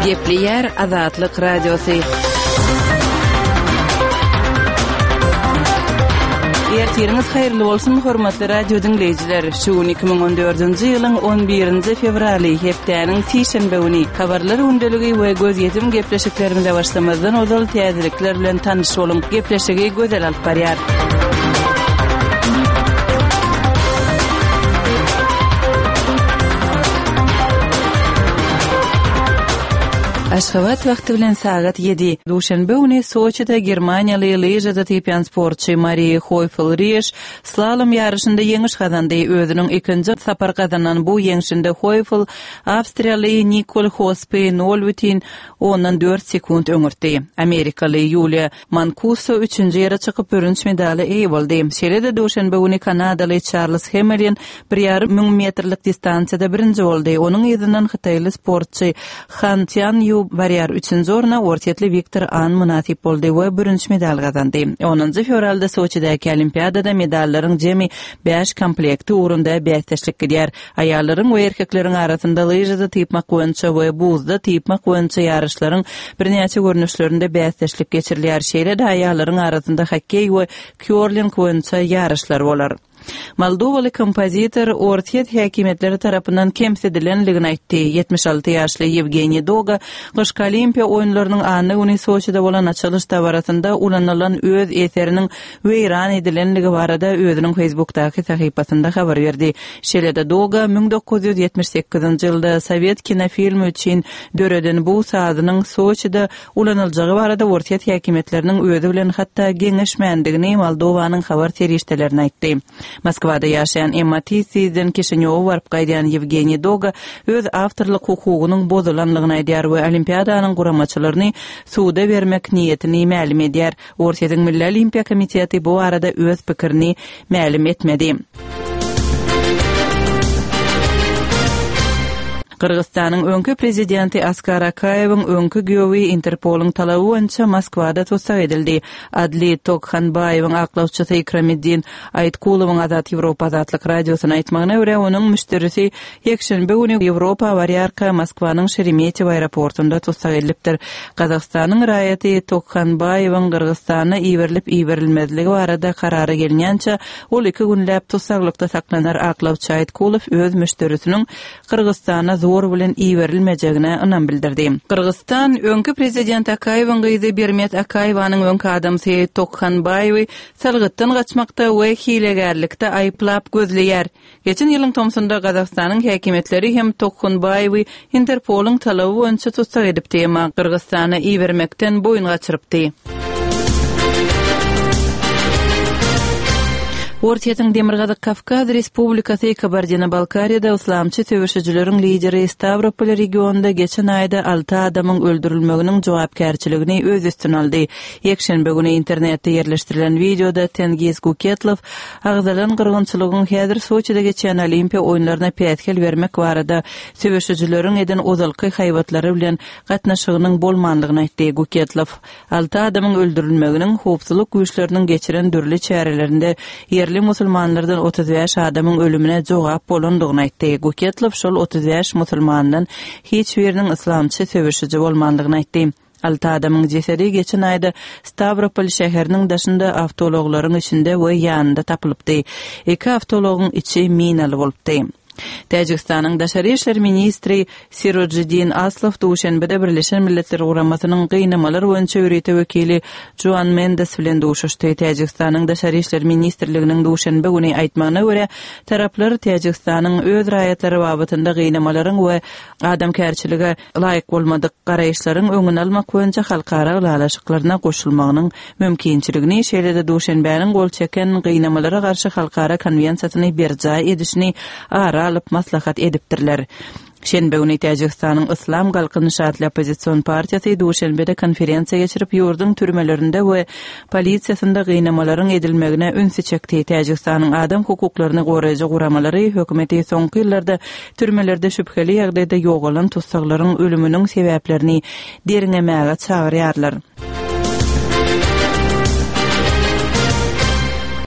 Gepli yer Azatlyk Radiosu. Ertiriniz hayırlı bolsun hormatly radio dinleyijiler. Şu 2014-nji ýylyň 11-nji fevraly hepdäniň sişenbe güni habarlar öndüligi we göz ýetim gepleşiklerimize başlamazdan ozal täzelikler bilen tanyş boluň. Gepleşigi gözel alyp barýar. Aşgabat wagty bilen sagat 7. Duşanbe güni Soçyda Germaniýaly lyjada typyan sportçy Marie Hoyfel-Riesch slalom ýarışynda ýeňiş gazandy. Özüniň ikinji sapar gazanan bu ýeňişinde Hoyfel Awstriýaly Nicole Hospe 0,14 sekund öňürtdi. Amerikaly Julia Mancuso 3-nji ýere çykyp bürünç medali eýe boldy. Şeýle-de duşanbe güni Kanadaly Charles Hamilton 1,5 metrlik distansiýada birinji boldy. Onuň ýerdinden Hytaýly sportçy Han Tian-yu barýar 3-nji orna ortatly Viktor An munasip boldy we birinji medal gazandy. 10-njy fevralda Soçydaky olimpiadada medallaryň jemi 5 komplekti urunda bäsleşlik edýär. Aýallaryň we erkekleriň arasynda lyjada typmak boýunça we buzda typmak boýunça ýarışlaryň birnäçe görnüşlerinde bäsleşlik geçirilýär. Şeýle-de aýallaryň arasynda hokkey we curling boýunça ýarışlar bolar. Moldowaly kompozitor ortiýet häkimetleri tarapyndan kemsedilenligini aýtdy. 76 ýaşly Yevgeniy Doga gyşky olimpiýa oýunlarynyň anyny güni Soçyda bolan açylyş tabarasynda ulanylan öz eseriniň weýran edilenligi barada özüniň Facebookdaky sahypasynda habar berdi. Şeýle-de Doga 1978-nji ýylda Sowet kinofilmi üçin döreden bu sazynyň Soçyda ulanyljagy barada ortiýet häkimetleriniň özü bilen hatda geňeşmendigini Moldowanyň habar terişdelerini aýtdy. Moskwada ýaşaýan Emma Tisizden Kişinyow barıp gaýdan Yevgeniy Doga öz awtorlyk hukugynyň bozulanlygyny aýdýar we olimpiadanyň guramaçylaryny suwda bermek niýetini ma'lum edýär. Ortaýyň Milli Olimpiýa Komiteti bu arada öz pikirini ma'lum etmedi. Kırgızstanyň öňkü prezidenti Askar Akayewiň öňkü göwi Interpoluň talaby boýunça Moskwada tutsak edildi. Adli Tokhanbayewiň aklawçysy Ikramiddin Aýtkulowyň Azat Ýewropa Azatlyk radiosyna aýtmagyna görä onuň müşterisi ýekşenbe güni Ýewropa Warýarka Moskwanyň Şeremetyew aeroportunda tutsak edilipdir. Kazakstanyň raýaty Tokhanbayewiň Kyrgyzstana iberilmezligi barada karary gelýänçe ol 2 günläp tutsaklykda saklanar aklawçy Aýtkulow öz müşterisiniň Kyrgyzstana zor bilen iberilmejegine ynam bildirdi. Kyrgyzstan öňkü prezident Akayewiň gyzy Bermet Akayewanyň öňkü adamsy Tokhanbayewi salgytdan gaçmakda we hilegärlikde aýplap gözleýär. Geçen ýylyň tomsunda Kazakstanyň häkimetleri hem Tokhanbayewi Interpoluň talaby boýunça tutsak edipdi, emma Kyrgyzstana ibermekden boyun gaçyrypdy. Ortaýyň Demirgazyk Kafkaz Respublikasy Kabardino-Balkariýada islamçy töweşijileriň lideri Stavropol regionunda geçen aýda 6 adamyň öldürilmeginiň jogapkärçiligini öz üstüne aldy. Ýekşenbe güni internetde ýerleşdirilen videoda Tengiz Guketlow agzalan gyrgynçylygyň häzir Soçyda geçen olimpiýa oýunlaryna pätkel bermek barada töweşijileriň eden ozalky haýwatlary bilen gatnaşygynyň bolmanlygyny aýtdy. Guketlow 6 adamyň öldürilmeginiň howpsuzlyk güýçleriniň geçiren dürli çärelerinde musulmanlardan 35 adamın ölümüne jogap bolandygyny aýtdy. Guketlow şol 35 musulmandan hiç biriniň islamçy töweşiji bolmandygyny aýtdy. 6 adamyň jesedi geçen aýda Stavropol şäheriniň daşynda awtologlaryň içinde we ýanynda tapylypdy. 2 awtologyň içi minaly bolupdy. Täjikistanyň daşary işler ministri Sirojidin Aslov duşanbede Birleşen Milletler Guramasynyň gynamalar boýunça ýürüýte wekili Joan Mendes bilen duşuşdy. Täjikistanyň daşary işler ministrliginiň duşanbe güni aýtmagyna görä, taraplar Täjikistanyň öz raýatlary babatynda gynamalaryň we adamkärçilige laýyk bolmadyk garaýşlaryň öňüne almak boýunça halkara ulalaşyklaryna goşulmagynyň mümkinçiligini, şeýle-de duşanbäniň gol çeken gynamalara garşy halkara konwensiýasyny berjä edişini alyp maslahat edipdirler. Şenbe güni Täjikistanyň Islam Galkynşatly Opozisiýon partiýasy duşanbede konferensiýa geçirip ýurdun türmelerinde we polisiýasynda gynamalaryň edilmegine ünsü çekdi. Täjikistanyň adam hukuklaryny goraýjy guramalary hökümeti soňky ýyllarda türmelerde şüpheli ýagdaýda ýogalan tutsaklaryň ölüminiň sebäplerini deriňemäge çagyrýarlar.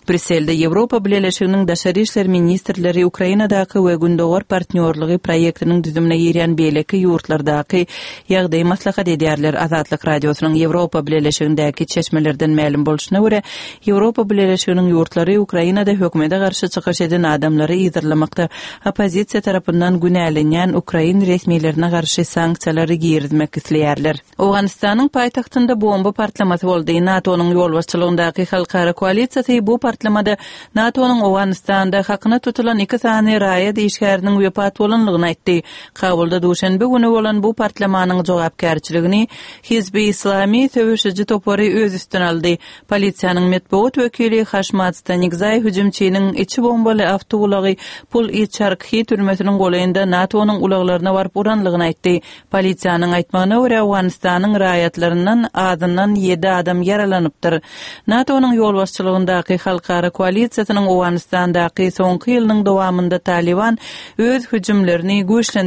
Brüsselde Ýewropa Birleşiginiň daşary işler ministrleri Ukrainadaky we gündogor partnerligi proýektiniň düzümine ýerýän beýleki ýurtlardaky ýagdaý maslahat edýärler. Azatlyk radiosynyň Ýewropa Birleşigindäki çeşmelerden ma'lum bolşyna görä, Ýewropa Birleşiginiň ýurtlary Ukrainada hökümete garşy çykyş eden adamlary ýyzyrlamakda opozisiýa tarapyndan günälenýän Ukrain resmiýetlerine garşy sanksiýalary girizmek isleýärler. Awganistanyň paýtagtynda bomba partlamasy boldy. NATO'nyň ýolbaşçylygyndaky halkara koalisiýasy bu partlamada NATO'nyň Awganistanda hakyna tutulan 2 sany raýa diýişgäriniň wepat bolanlygyny aýtdy. Kabulda duşanbe güni bolan bu partlamanyň jogapkärçiligini Hizbi Islami söwüşüji topary öz üstüne aldy. Polisiýanyň metbuat wekili Haşmat Stanigzay hüjümçiniň içi bombaly awtobulagy Pul Icharki türmesiniň golaýynda NATO'nyň ulaglaryna baryp uranlygyny aýtdy. Polisiýanyň aýtmagyna görä Awganistanyň raýatlaryndan adından 7 adam yaralanypdyr. NATO'nyň ýolbaşçylygyndaky halkara koalisiýasynyň Awganistandaky soňky ýylynyň dowamında Taliban öz hüjümlerini güýçlendirdi.